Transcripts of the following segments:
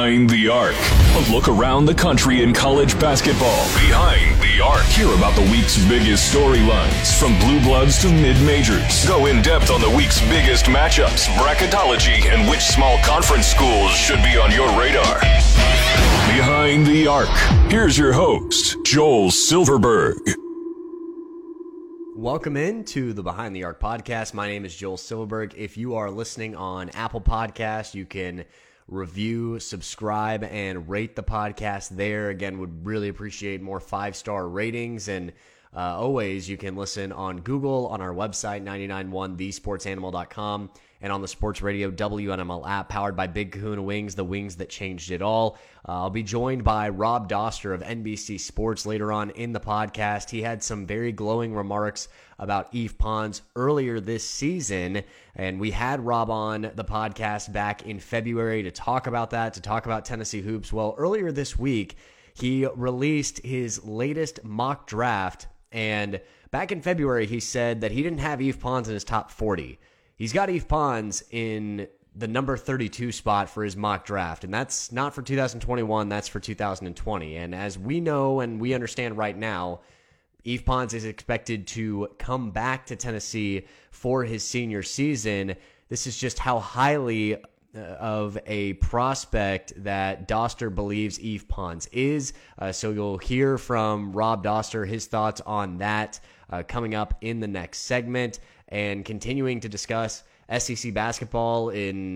Behind the Arc, a look around the country in college basketball. Behind the Arc, hear about the week's biggest storylines, from blue bloods to mid-majors. Go in depth on the week's biggest matchups, bracketology, and which small conference schools should be on your radar. Behind the Arc, here's your host, Joel Silverberg. Welcome into the Behind the Arc podcast. My name is Joel Silverberg. If you are listening on Apple Podcasts, you can review, subscribe, and rate the podcast there. Again, would really appreciate more 5-star ratings. And always, you can listen on Google, on our website, 991thesportsanimal.com, and on the Sports Radio WNML app, powered by Big Kahuna Wings, the wings that changed it all. I'll be joined by Rob Doster of NBC Sports later on in the podcast. He had some very glowing remarks about Yves Pons earlier this season, and we had Rob on the podcast back in February to talk about that, to talk about Tennessee hoops. Well, earlier this week, he released his latest mock draft, and back in February, he said that he didn't have Yves Pons in his top 40. He's got Yves Pons in the number 32 spot for his mock draft, and that's not for 2021, that's for 2020. And as we know and we understand right now, Yves Pons is expected to come back to Tennessee for his senior season. This is just how highly of a prospect that Doster believes Yves Pons is. So you'll hear from Rob Doster, his thoughts on that coming up in the next segment, and continuing to discuss SEC basketball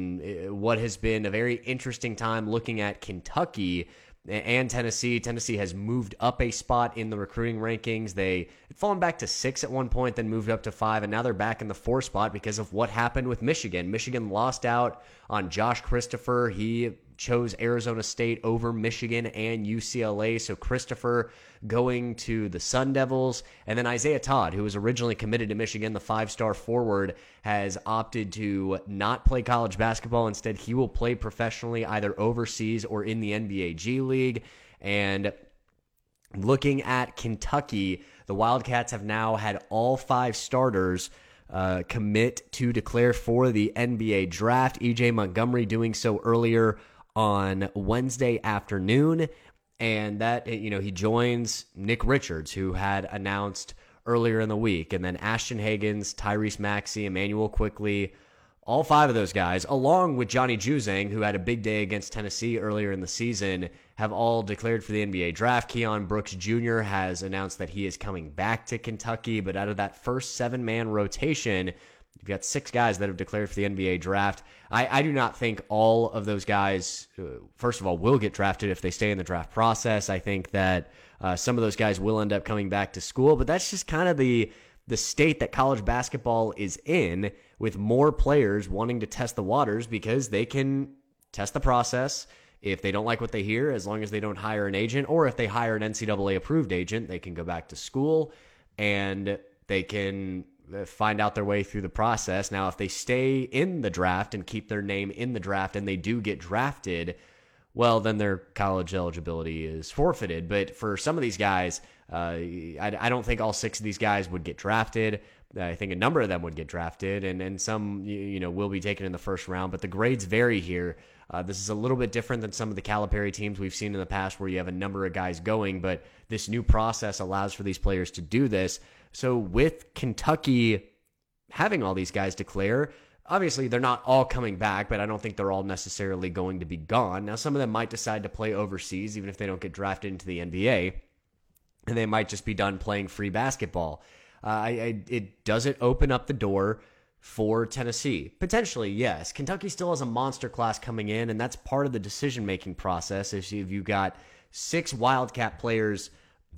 in what has been a very interesting time looking at Kentucky and Tennessee. Tennessee has moved up a spot in the recruiting rankings. They had fallen back to 6 at one point, then moved up to 5, and now they're back in the 4 spot because of what happened with Michigan. Michigan lost out on Josh Christopher. He chose Arizona State over Michigan and UCLA, so Christopher going to the Sun Devils. And then Isaiah Todd, who was originally committed to Michigan, the 5-star forward, has opted to not play college basketball. Instead, he will play professionally either overseas or in the NBA G League. And looking at Kentucky, the Wildcats have now had all 5 starters commit to declare for the NBA draft. E.J. Montgomery doing so earlier on Wednesday afternoon, and that, he joins Nick Richards, who had announced earlier in the week, and then Ashton Hagans, Tyrese Maxey, Emmanuel Quickley, all 5 of those guys, along with Johnny Juzang, who had a big day against Tennessee earlier in the season, have all declared for the NBA draft. Keon Brooks Jr. has announced that he is coming back to Kentucky, but out of that first 7-man rotation, you've got 6 guys that have declared for the NBA draft. I do not think all of those guys, first of all, will get drafted if they stay in the draft process. I think that some of those guys will end up coming back to school, but that's just kind of the state that college basketball is in, with more players wanting to test the waters because they can test the process. If they don't like what they hear, as long as they don't hire an agent, or if they hire an NCAA-approved agent, they can go back to school and they can find out their way through the process. Now, if they stay in the draft and keep their name in the draft and they do get drafted, well, then their college eligibility is forfeited. But for some of these guys, I don't think all 6 of these guys would get drafted. I think a number of them would get drafted, and some will be taken in the first round. But the grades vary here. This is a little bit different than some of the Calipari teams we've seen in the past where you have a number of guys going, but this new process allows for these players to do this. So with Kentucky having all these guys declare, obviously they're not all coming back, but I don't think they're all necessarily going to be gone. Now, some of them might decide to play overseas, even if they don't get drafted into the NBA, and they might just be done playing free basketball. Does it open up the door for Tennessee? Potentially, yes. Kentucky still has a monster class coming in, and that's part of the decision-making process. If you've got 6 Wildcat players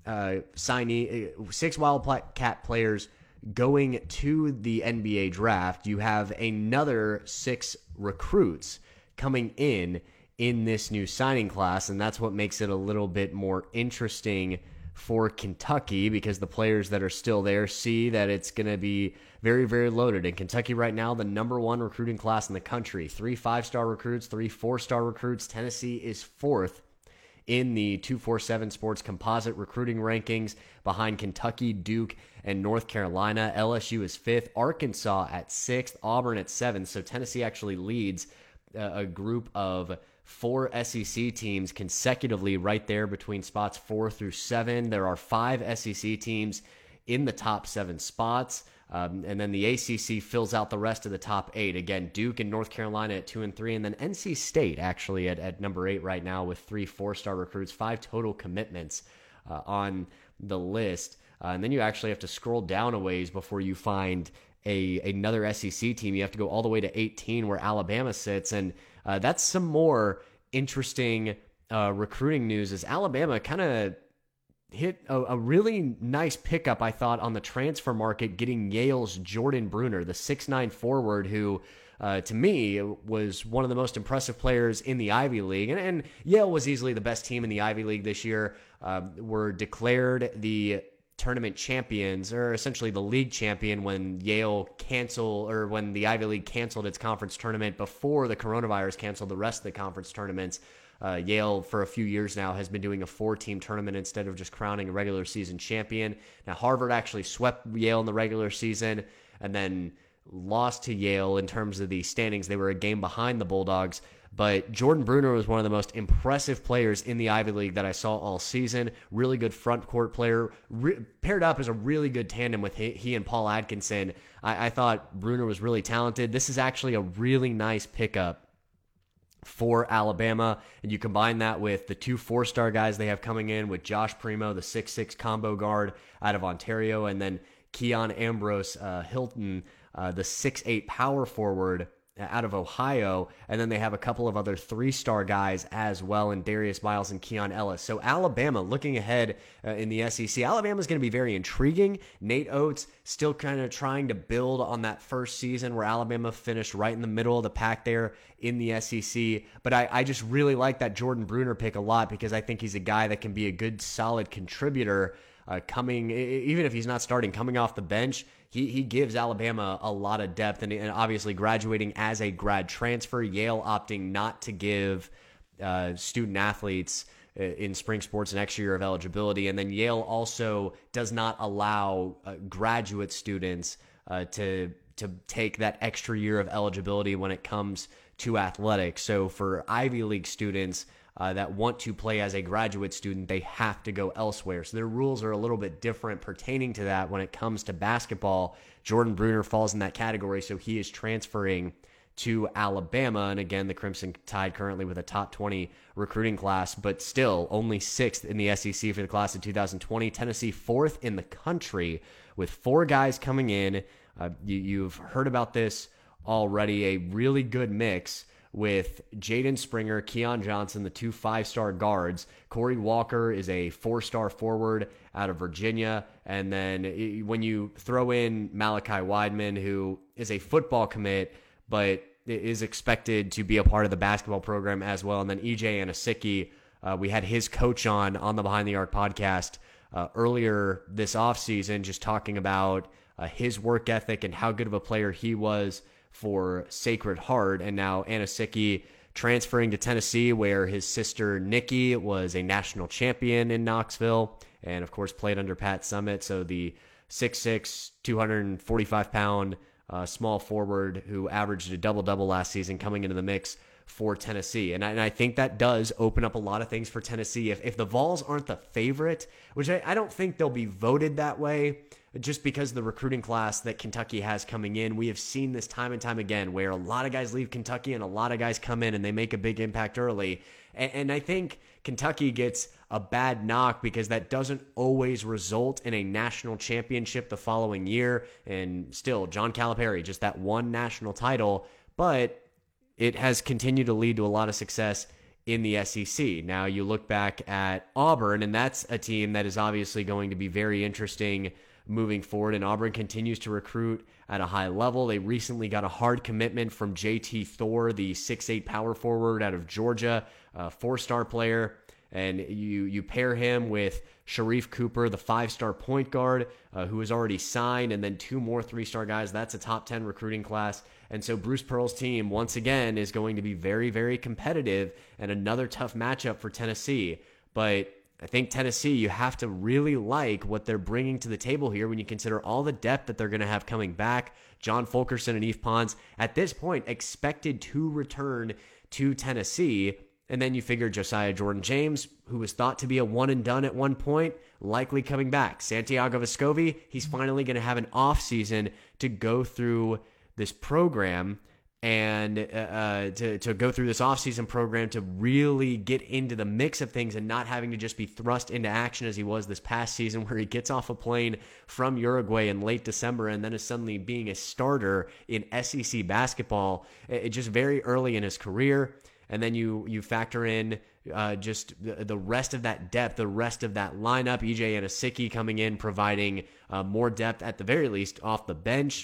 6 Wildcat players going to the NBA draft, you have another 6 recruits coming in this new signing class, and that's what makes it a little bit more interesting for Kentucky, because the players that are still there see that it's going to be very, very loaded. In Kentucky right now, the number 1 recruiting class in the country, 3 5-star recruits, 3 4-star recruits. Tennessee is 4th in the 247 Sports composite recruiting rankings, behind Kentucky, Duke, and North Carolina. LSU is 5th, Arkansas at 6th, Auburn at 7th. So Tennessee actually leads a group of 4 SEC teams consecutively right there between spots 4 through 7. There are 5 SEC teams in the top 7 spots. And then the ACC fills out the rest of the top 8. Again, Duke and North Carolina at 2 and 3, and then NC State actually at number 8 right now with 3 4-star recruits, 5 total commitments on the list. And then you actually have to scroll down a ways before you find another SEC team. You have to go all the way to 18 where Alabama sits, and that's some more interesting recruiting news as Alabama kind of hit a really nice pickup, I thought, on the transfer market, getting Yale's Jordan Bruner, the 6'9 forward who, to me, was one of the most impressive players in the Ivy League. And Yale was easily the best team in the Ivy League this year, were declared the tournament champions, or essentially the league champion, when when the Ivy League canceled its conference tournament before the coronavirus canceled the rest of the conference tournaments. Yale, for a few years now, has been doing a 4-team tournament instead of just crowning a regular season champion. Now, Harvard actually swept Yale in the regular season and then lost to Yale in terms of the standings. They were a game behind the Bulldogs. But Jordan Bruner was one of the most impressive players in the Ivy League that I saw all season. Really good front court player. Paired up as a really good tandem with he and Paul Atkinson. I thought Bruner was really talented. This is actually a really nice pickup for Alabama, and you combine that with the 2 4-star guys they have coming in with Josh Primo, the 6'6 combo guard out of Ontario, and then Keon Ambrose Hilton, the 6'8 power forward out of Ohio, and then they have a couple of other 3-star guys as well in Darius Miles and Keon Ellis. So Alabama, looking ahead in the SEC, Alabama's going to be very intriguing. Nate Oates still kind of trying to build on that first season where Alabama finished right in the middle of the pack there in the SEC. But I just really like that Jordan Bruner pick a lot because I think he's a guy that can be a good, solid contributor even if he's not starting, coming off the bench. He gives Alabama a lot of depth, and obviously graduating as a grad transfer, Yale opting not to give student athletes in spring sports an extra year of eligibility. And then Yale also does not allow graduate students to take that extra year of eligibility when it comes to athletics. So for Ivy League students that want to play as a graduate student, they have to go elsewhere. So their rules are a little bit different pertaining to that when it comes to basketball. Jordan Bruner falls in that category, so he is transferring to Alabama. And again, the Crimson Tide currently with a top 20 recruiting class, but still only 6th in the SEC for the class of 2020. Tennessee 4th in the country with 4 guys coming in. You've heard about this already, a really good mix with Jaden Springer, Keon Johnson, the 2 5-star guards. Corey Walker is a 4-star forward out of Virginia. And then when you throw in Malachi Wideman, who is a football commit, but is expected to be a part of the basketball program as well. And then EJ Anosike, we had his coach on the Behind the Arc podcast earlier this offseason, just talking about his work ethic and how good of a player he was for Sacred Heart. And now Anosike transferring to Tennessee, where his sister Nikki was a national champion in Knoxville and of course played under Pat Summitt. So the 6'6", 245-pound small forward who averaged a double-double last season coming into the mix for Tennessee. And I think that does open up a lot of things for Tennessee. If the Vols aren't the favorite, which I don't think they'll be voted that way, just because of the recruiting class that Kentucky has coming in. We have seen this time and time again where a lot of guys leave Kentucky and a lot of guys come in and they make a big impact early. And I think Kentucky gets a bad knock because that doesn't always result in a national championship the following year. And still, John Calipari, just that one national title, but it has continued to lead to a lot of success in the SEC. Now you look back at Auburn, and that's a team that is obviously going to be very interesting moving forward, and Auburn continues to recruit at a high level. They recently got a hard commitment from JT Thor, the 6'8 power forward out of Georgia, a 4-star player, and you pair him with Sharif Cooper, the 5-star point guard, who is already signed, and then 2 more 3-star guys. That's a top 10 recruiting class. And so Bruce Pearl's team, once again, is going to be very, very competitive and another tough matchup for Tennessee. But I think Tennessee, you have to really like what they're bringing to the table here when you consider all the depth that they're going to have coming back. John Fulkerson and Yves Pons, at this point, expected to return to Tennessee. And then you figure Josiah Jordan-James, who was thought to be a one and done at one point, likely coming back. Santiago Vescovi, he's finally going to have an off season to go through this program and to go through this offseason program to really get into the mix of things and not having to just be thrust into action as he was this past season, where he gets off a plane from Uruguay in late December and then is suddenly being a starter in SEC basketball just very early in his career. And then you factor in just the rest of that depth, the rest of that lineup. EJ Anosike coming in, providing more depth at the very least off the bench.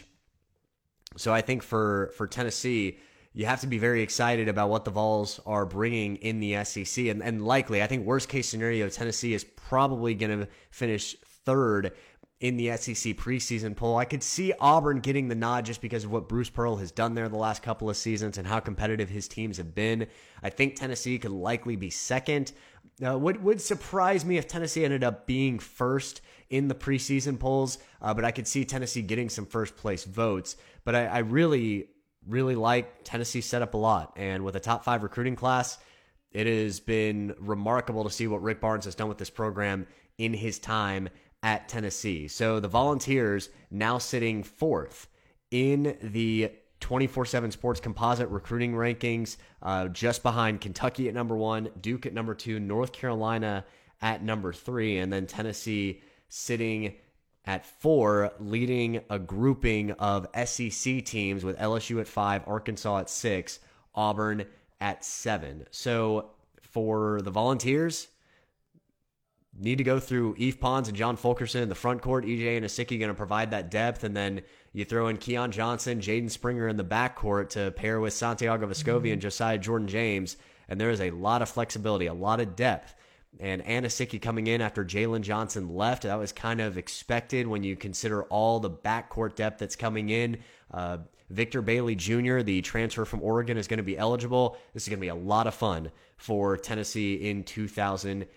So I think for Tennessee, you have to be very excited about what the Vols are bringing in the SEC. And likely, I think worst case scenario, Tennessee is probably going to finish third in the SEC preseason poll. I could see Auburn getting the nod just because of what Bruce Pearl has done there the last couple of seasons and how competitive his teams have been. I think Tennessee could likely be second. Would surprise me if Tennessee ended up being first in the preseason polls, but I could see Tennessee getting some first place votes. But I really, really like Tennessee set up a lot. And with a top 5 recruiting class, it has been remarkable to see what Rick Barnes has done with this program in his time at Tennessee. So the Volunteers now sitting 4th in the 24/7 Sports Composite recruiting rankings, just behind Kentucky at number 1, Duke at number 2, North Carolina at number 3, and then Tennessee sitting at 4, leading a grouping of SEC teams with LSU at 5, Arkansas at 6, Auburn at 7. So for the Volunteers, need to go through Yves Pons and John Fulkerson in the front court. EJ Anosike going to provide that depth, and then you throw in Keon Johnson, Jaden Springer in the backcourt to pair with Santiago Vescovi and Josiah Jordan-James, and there is a lot of flexibility, a lot of depth. And Anosike coming in after Jalen Johnson left, that was kind of expected when you consider all the backcourt depth that's coming in. Victor Bailey Jr., the transfer from Oregon, is going to be eligible. This is going to be a lot of fun for Tennessee in 2020.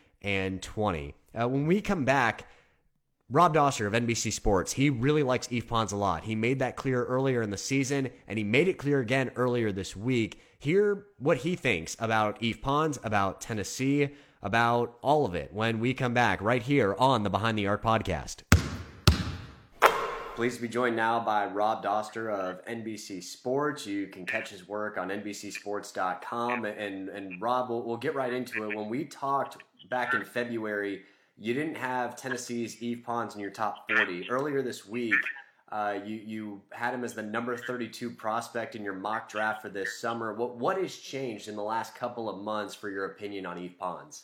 When we come back, Rob Dauster of NBC Sports, he really likes Yves Pons a lot. He made that clear earlier in the season, and he made it clear again earlier this week. Hear what he thinks about Yves Pons, about Tennessee, about all of it when we come back right here on the Behind the Arc podcast. Pleased to be joined now by Rob Dauster of NBC Sports. You can catch his work on NBCSports.com. And Rob, we'll get right into it. When we talked back in February, you didn't have Tennessee's Yves Pons in your top 40. Earlier this week, you had him as the number 32 prospect in your mock draft for this summer. What has changed in the last couple of months for your opinion on Yves Pons?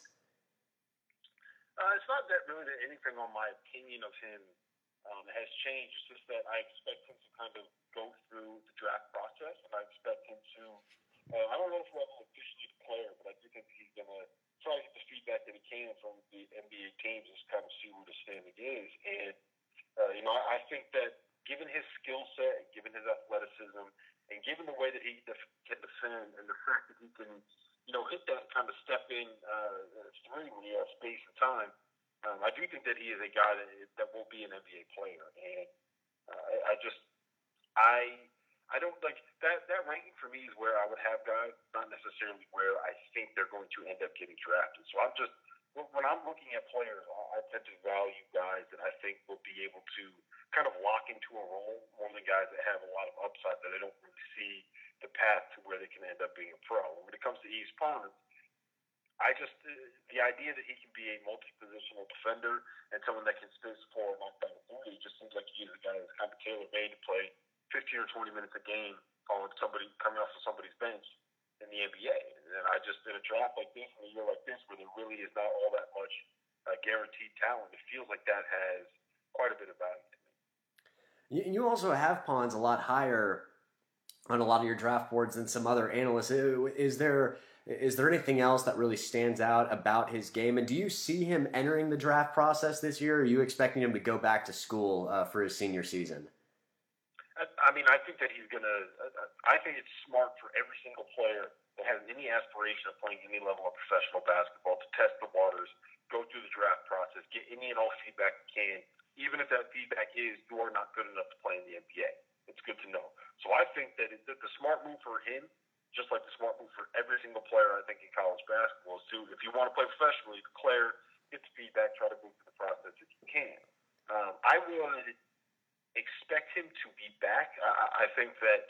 It's not that really that anything on my opinion of him has changed. It's just that I expect him to kind of go through the draft process, and I expect him to, I don't know if we're officially the player, but I do think he's going to try to get the feedback that he can from the NBA teams, just kind of see where the standing is. And, I think that given his skill set, given his athleticism, and given the way that he can defend, and the fact that he can, hit that kind of step-in three when you have space and time, I do think that he is a guy that will be an NBA player. And I don't like that ranking for me is where I would have guys, not necessarily where I think they're going to end up getting drafted. So when I'm looking at players, I tend to value guys that I think will be able to kind of lock into a role more than guys that have a lot of upside that I don't really see the path to where they can end up being a pro. When it comes to Yves Pons, the idea that he can be a multi-positional defender and someone that can space the floor and knock down a three, just seems like he's a guy that's kind of tailor-made to play 15 or 20 minutes a game on somebody coming off of somebody's bench in the NBA. And I just, in a draft like this, in a year like this, where there really is not all that much guaranteed talent, it feels like that has quite a bit of value to me. You also have Pons a lot higher on a lot of your draft boards than some other analysts. Is there anything else that really stands out about his game? And do you see him entering the draft process this year, or are you expecting him to go back to school for his senior season? I think that he's going to – I think it's smart for every single player that has any aspiration of playing any level of professional basketball to test the waters, go through the draft process, get any and all feedback you can, even if that feedback is you are not good enough to play in the NBA. It's good to know. So I think that the smart move for him, just like the smart move for every single player, I think, in college basketball is to, if you want to play professionally, declare, get the feedback, try to move through the process if you can. I would expect him to be back. I think that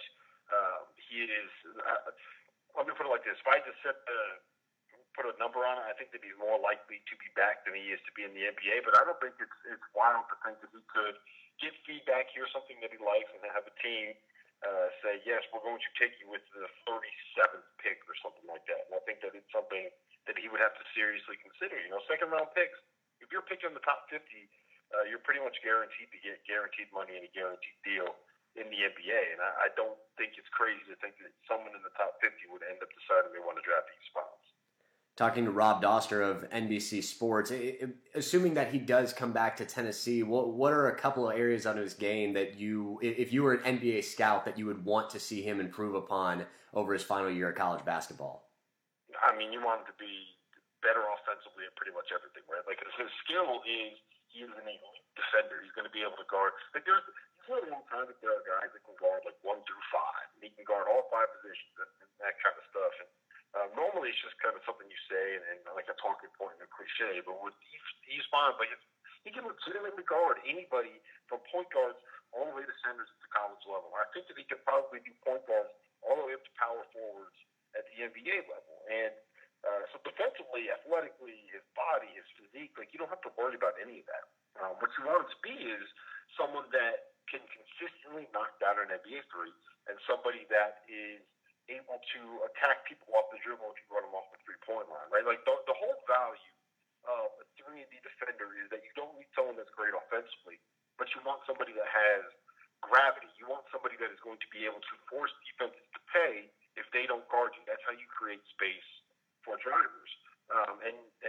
he is. Let me put it like this: if I just put a number on it, I think that he's more likely to be back than he is to be in the NBA. But I don't think it's wild to think that he could get feedback, hear something that he likes, and have a team say, yes, we're going to take you with the 37th pick or something like that. And I think that it's something that he would have to seriously consider. You know, second-round picks, if you're picking in the top 50, you're pretty much guaranteed to get guaranteed money and a guaranteed deal in the NBA. And I don't think it's crazy to think that someone in the top 50 would end up deciding they want to draft these spots. Talking to Rob Doster of NBC Sports, assuming that he does come back to Tennessee, what are a couple of areas on his game that you, if you were an NBA scout, that you would want to see him improve upon over his final year of college basketball? I mean, you want him to be better offensively at pretty much everything, right? Like, his skill is, he is an elite defender. He's going to be able to guard. Like, there's really one time that there are guys that can guard, like, 1 through 5. And he can guard all 5 positions and that kind of stuff. And normally it's just kind of something you say and like a talking point and a cliche, but with he's fine. Like, he can legitimately guard anybody from point guards all the way to centers at the college level. I think that he could probably do point guards all the way up to power forwards at the NBA level. And so defensively, athletically, his body, his physique, like, you don't have to worry about any of that. What you want it to be is someone that can consistently knock down an NBA three and somebody that is able to attack people off the dribble if you run them off the three-point line, right? Like, the whole value of a 3-and-D defender is that you don't need someone that's great offensively, but you want somebody that has gravity. You want somebody that is going to be able to force defenses to pay if they don't guard you. That's how you create space for drivers. And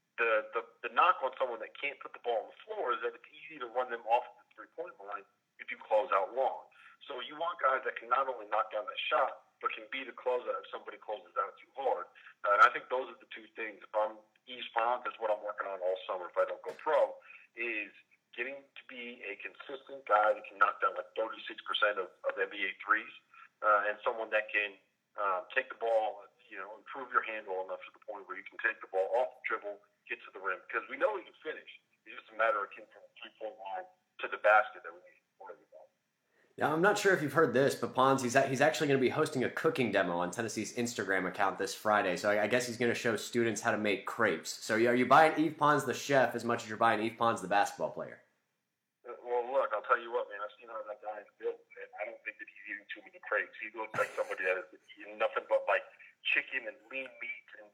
the knock on someone that can't put the ball on the floor is that it's easy to run them off the three-point line if you close out long. So you want guys that can not only knock down that shot, but can be the closeout if somebody closes out too hard. And I think those are the two things. If I'm Yves Pons, that's what I'm working on all summer if I don't go pro, is getting to be a consistent guy that can knock down like 36% of NBA threes, and someone that can take the ball, you know, improve your handle enough to the point where you can take the ball off the dribble, get to the rim. Because we know he can finish. It's just a matter of getting from the three-point line to the basket that we need to worry about. Now, I'm not sure if you've heard this, but Pons, he's actually going to be hosting a cooking demo on Tennessee's Instagram account this Friday. So I guess he's going to show students how to make crepes. So are you buying Yves Pons the chef as much as you're buying Yves Pons the basketball player? Well, look, I'll tell you what, man. I've seen how that guy is built, and I don't think that he's eating too many crepes. He looks like somebody that is eating nothing but like chicken and lean meat and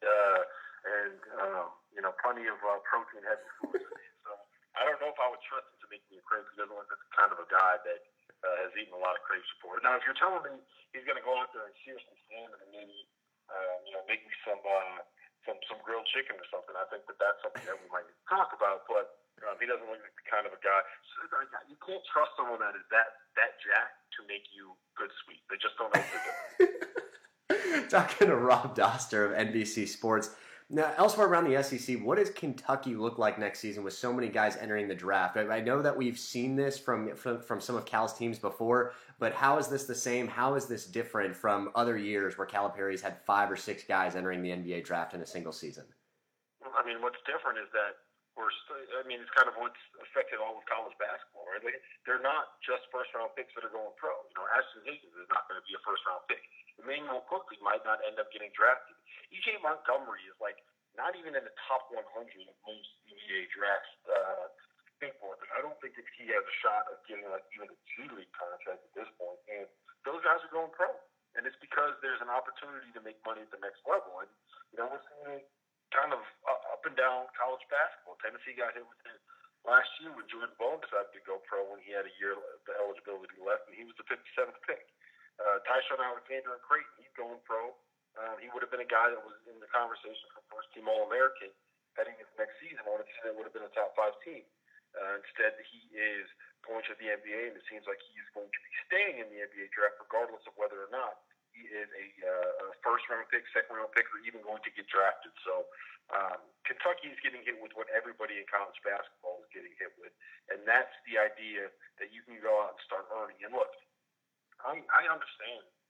you know, plenty of protein-heavy foods. So I don't know if I would trust him to make me a crepe. He doesn't look like the kind of a guy that has eaten a lot of crepes before. Now, if you're telling me he's going to go out there and sear some salmon and maybe, you know, make me some grilled chicken or something, I think that that's something that we might need to talk about. But he doesn't look like the kind of a guy. So, you can't trust someone that is that jacked to make you good sweet. They just don't know what they're doing. Talking to Rob Doster of NBC Sports. Now, elsewhere around the SEC, what does Kentucky look like next season with so many guys entering the draft? I know that we've seen this from some of Cal's teams before, but how is this the same? How is this different from other years where Calipari's had 5 or 6 guys entering the NBA draft in a single season? Well, I mean, what's different is that it's kind of what's affected all of college basketball, right? Like, they're not just first-round picks that are going pro. You know, Ashton Higgins is not going to be a first-round pick. Emmanuel Quickley might not end up getting drafted. E.J. Montgomery is like not even in the top 100 of most NBA drafts. I don't think that he has a shot of getting like even a G League contract at this point. And those guys are going pro, and it's because there's an opportunity to make money at the next level. And you know, we're seeing kind of up and down college basketball. Tennessee got hit with it last year when Jordan Bone decided to go pro when he had a year of eligibility left, and he was the 57th pick. Tyshawn Alexander in Creighton, he's going pro. He would have been a guy that was in the conversation for first-team All-American heading into next season. I wanted to say that would have been a top-5 team. Instead, he is going to the NBA, and it seems like he is going to be staying in the NBA draft regardless of whether or not he is a first-round pick, second-round pick, or even going to get drafted. So Kentucky is getting hit with what everybody in college basketball is getting hit with, and that's the idea that you can go out and start earning. And look, I understand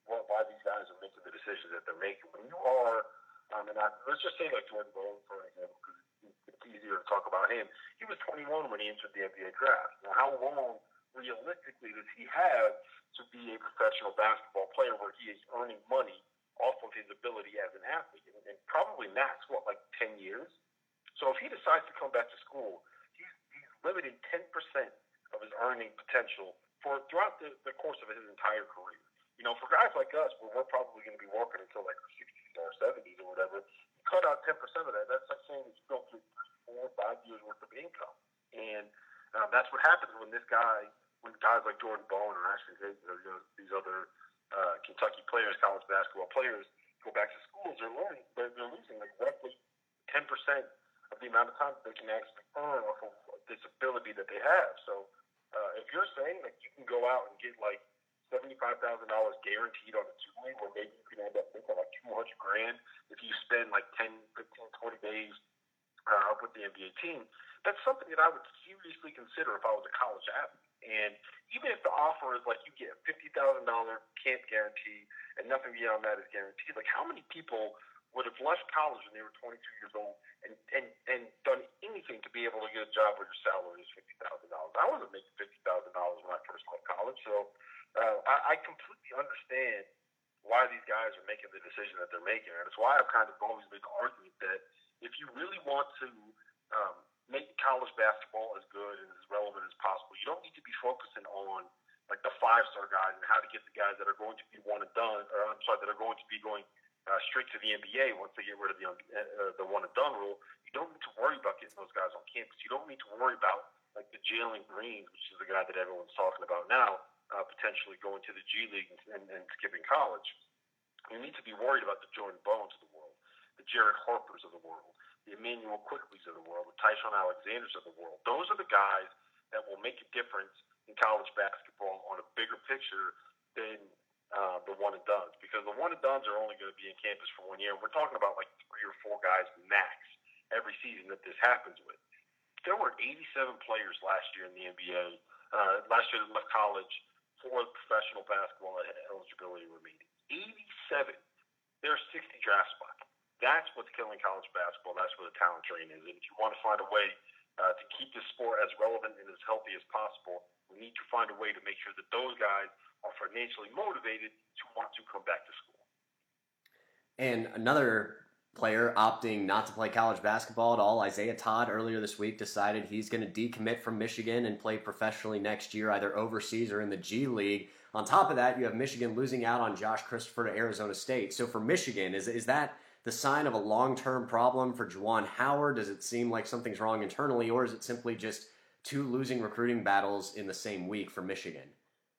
why these guys are making the decisions that they're making. When you are, let's just say like Jordan Bone, for example, because it's easier to talk about him. He was 21 when he entered the NBA draft. Now, how long realistically does he have to be a professional basketball player where he is earning money off of his ability as an athlete? And probably max, like 10 years? So if he decides to come back to school, he's limiting 10% of his earning potential throughout the course of his entire career. You know, for guys like us, where we're probably going to be working until like our 60s or 70s or whatever, you cut out 10% of that. That's like saying you don't get 3, 4, 5 years worth of income. And that's what happens when guys like Jordan Bone or Ashton Hayes or these other Kentucky players, college basketball players, go back to schools. They're losing like roughly 10% of the amount of time that they can actually earn off of this ability that they have. So if you're saying that you can go out and get like $75,000 guaranteed on a two-way, where maybe you can end up making like $200,000 if you spend like 10, 15, 20 days with the NBA team, that's something that I would seriously consider if I was a college athlete. And even if the offer is like you get a $50,000 camp guarantee and nothing beyond that is guaranteed, like how many people would have left college when they were 22 years old and done anything to be able to get a job where your salary is $50,000? I wasn't making $50,000 when I first left college, so I completely understand why these guys are making the decision that they're making, and it's why I've kind of always made the argument that if you really want to make college basketball as good and as relevant as possible, you don't need to be focusing on like the 5-star guys and how to get the guys that are going to be that are going to be going straight to the NBA once they get rid of the one and done rule. You don't need to worry about getting those guys on campus. You don't need to worry about like the Jalen Green, which is the guy that everyone's talking about now, potentially going to the G League and skipping college. You need to be worried about the Jordan Bones of the world, the Jared Harpers of the world, the Emmanuel Quickleys of the world, the Tyshawn Alexanders of the world. Those are the guys that will make a difference in college basketball on a bigger picture than the one and dones, because the one and dones are only going to be in campus for 1 year. And we're talking about like 3 or 4 guys max every season that this happens with. There were 87 players last year in the NBA, last year that left college for professional basketball eligibility remaining. 87. There are 60 draft spots. That's what's killing college basketball. That's where the talent drain is. And if you want to find a way to keep this sport as relevant and as healthy as possible, we need to find a way to make sure that those guys are financially motivated to want to come back to school. And another player opting not to play college basketball at all, Isaiah Todd, earlier this week decided he's going to decommit from Michigan and play professionally next year, either overseas or in the G League. On top of that, you have Michigan losing out on Josh Christopher to Arizona State. So for Michigan, is that the sign of a long-term problem for Juwan Howard? Does it seem like something's wrong internally, or is it simply just 2 losing recruiting battles in the same week for Michigan?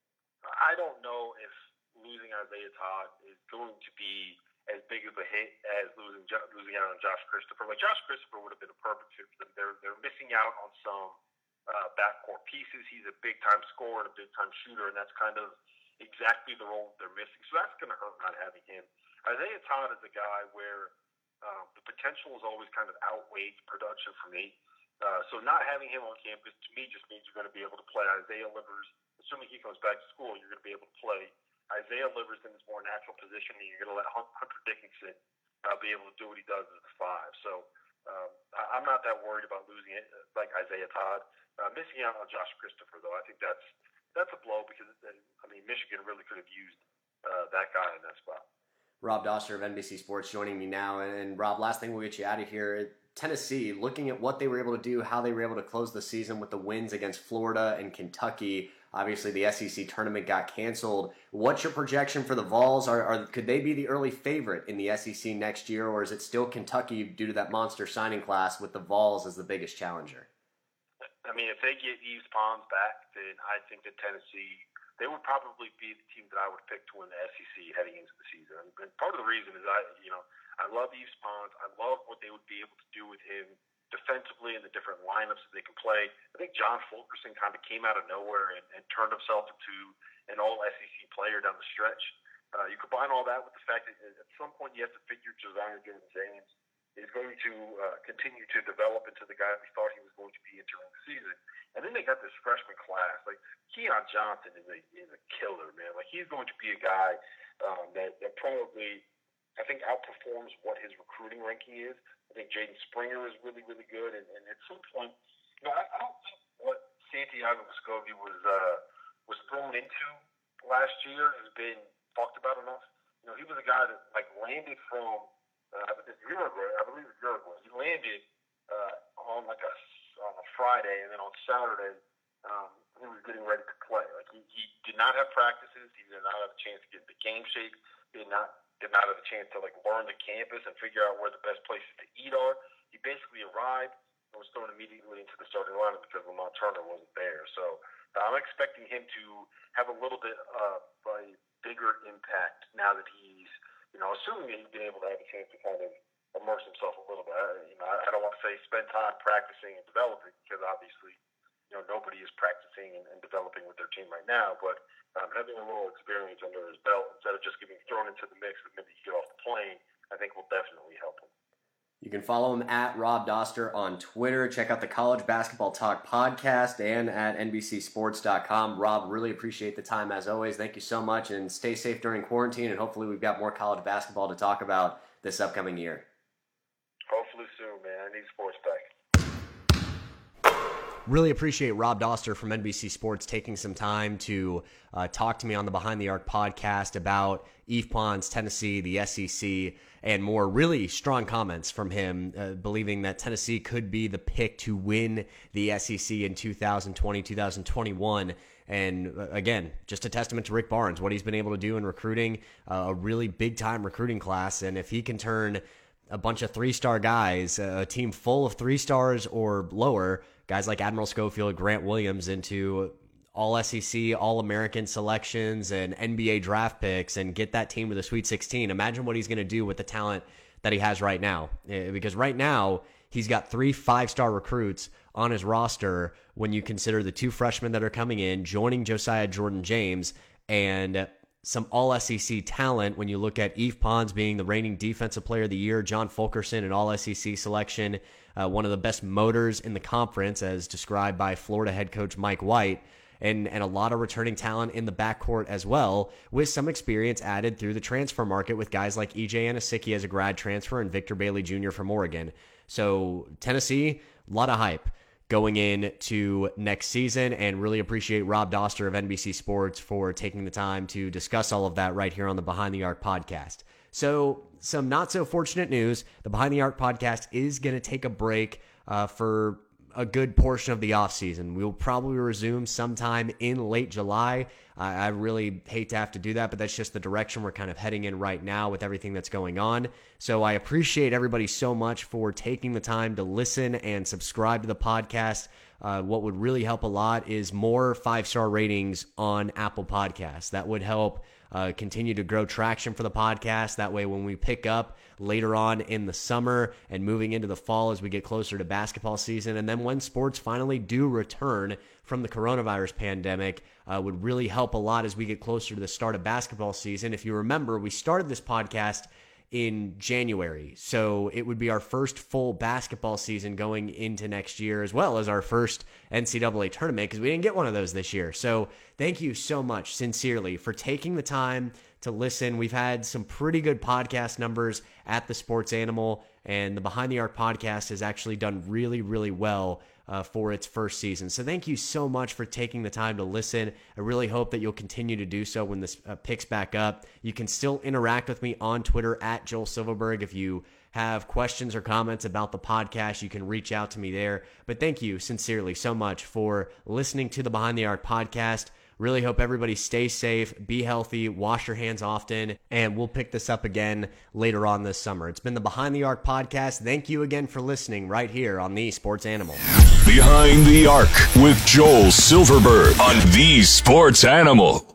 I don't know if losing Isaiah Todd is going to be as big of a hit as losing out on Josh Christopher. Like, Josh Christopher would have been a perfect fit for them. They're missing out on some backcourt pieces. He's a big-time scorer and a big-time shooter, and that's kind of exactly the role they're missing. So that's going to hurt not having him. Isaiah Todd is a guy where the potential is always kind of outweighed production for me. So not having him on campus, to me, just means you're going to be able to play Isaiah Livers. Assuming he comes back to school, you're going to be able to play Isaiah Livers in his more natural position, and you're going to let Hunter Dickinson be able to do what he does as a 5. So I'm not that worried about losing it like Isaiah Todd. Missing out on Josh Christopher, though, I think that's a blow, because Michigan really could have used that guy in that spot. Rob Doster of NBC Sports joining me now. And Rob, last thing we'll get you out of here. Tennessee, looking at what they were able to do, how they were able to close the season with the wins against Florida and Kentucky. Obviously, the SEC tournament got canceled. What's your projection for the Vols? Could they be the early favorite in the SEC next year, or is it still Kentucky due to that monster signing class with the Vols as the biggest challenger? If they get Yves Pons back, then I think that Tennessee, they would probably be the team that I would pick to win the SEC heading into the season. And part of the reason is I love Yves Pons. I love what they would be able to do with him defensively and the different lineups that they can play. I think John Fulkerson kind of came out of nowhere and turned himself into an all-SEC player down the stretch. You combine all that with the fact that at some point you have to figure Josiah Jordan-James is going to continue to develop into the guy we thought he was going to be during the season. And then they got this freshman class. Like, Keon Johnson is a killer, man. Like, he's going to be a guy that probably, I think, outperforms what his recruiting ranking is. I think Jaden Springer is really, really good. And at some point, I don't think what Santiago Vescovi was thrown into last year has been talked about enough. He was a guy that, like, landed from Uruguay. I believe it's Uruguay. He landed on a Friday, and then on Saturday, he was getting ready to play. Like, he did not have practices. He did not have a chance to get into game shape. He did not have a chance to, like, learn the campus and figure out where the best places to eat are. He basically arrived and was thrown immediately into the starting lineup because Lamont Turner wasn't there. So I'm expecting him to have a little bit of a bigger impact now that he's, assuming that he's been able to have a chance to kind of immerse himself a little bit. I don't want to say spend time practicing and developing, because obviously, nobody is practicing and developing with their team right now. But having a little experience under his belt instead of just getting thrown into the mix the minute you get off the plane, I think will definitely help him. You can follow him at Rob Doster on Twitter. Check out the College Basketball Talk podcast and at NBCSports.com. Rob, really appreciate the time as always. Thank you so much, and stay safe during quarantine, and hopefully we've got more college basketball to talk about this upcoming year. Hopefully soon, man. I need sports back. Really appreciate Rob Doster from NBC Sports taking some time to talk to me on the Behind the Arc podcast about Yves Pons, Tennessee, the SEC, and more. Really strong comments from him, believing that Tennessee could be the pick to win the SEC in 2020-2021. And again, just a testament to Rick Barnes, what he's been able to do in recruiting, a really big-time recruiting class. And if he can turn a bunch of three-star guys, a team full of 3 stars or lower, guys like Admiral Schofield, Grant Williams, into all SEC, all American selections and NBA draft picks, and get that team to the Sweet 16. Imagine what he's going to do with the talent that he has right now. Because right now, he's got 3 5-star recruits on his roster when you consider the 2 freshmen that are coming in, joining Josiah Jordan-James, and some all-SEC talent when you look at Yves Pons being the reigning Defensive Player of the Year, John Fulkerson, an all-SEC selection, one of the best motors in the conference as described by Florida head coach Mike White, and a lot of returning talent in the backcourt as well, with some experience added through the transfer market with guys like E.J. Anosicki as a grad transfer and Victor Bailey Jr. from Oregon. So Tennessee, a lot of hype going into next season, and really appreciate Rob Doster of NBC Sports for taking the time to discuss all of that right here on the Behind the Arc podcast. So some not so fortunate news. The Behind the Arc podcast is going to take a break for a good portion of the offseason. We'll probably resume sometime in late July. I really hate to have to do that, but that's just the direction we're kind of heading in right now with everything that's going on. So I appreciate everybody so much for taking the time to listen and subscribe to the podcast. What would really help a lot is more 5-star ratings on Apple Podcasts. That would help continue to grow traction for the podcast. That way, when we pick up later on in the summer and moving into the fall as we get closer to basketball season, and then when sports finally do return from the coronavirus pandemic, would really help a lot as we get closer to the start of basketball season. If you remember, we started this podcast in January, so it would be our first full basketball season going into next year, as well as our first NCAA tournament, because we didn't get one of those this year. So thank you so much, sincerely, for taking the time to listen. We've had some pretty good podcast numbers at the Sports Animal, and the Behind the Arc podcast has actually done really, really well for its first season. So thank you so much for taking the time to listen. I really hope that you'll continue to do so when this picks back up. You can still interact with me on Twitter at Joel Silverberg. If you have questions or comments about the podcast, you can reach out to me there. But thank you sincerely so much for listening to the Behind the Arc podcast. Really hope everybody stays safe, be healthy, wash your hands often, and we'll pick this up again later on this summer. It's been the Behind the Arc podcast. Thank you again for listening right here on the Sports Animal. Behind the Arc with Joel Silverberg on the Sports Animal.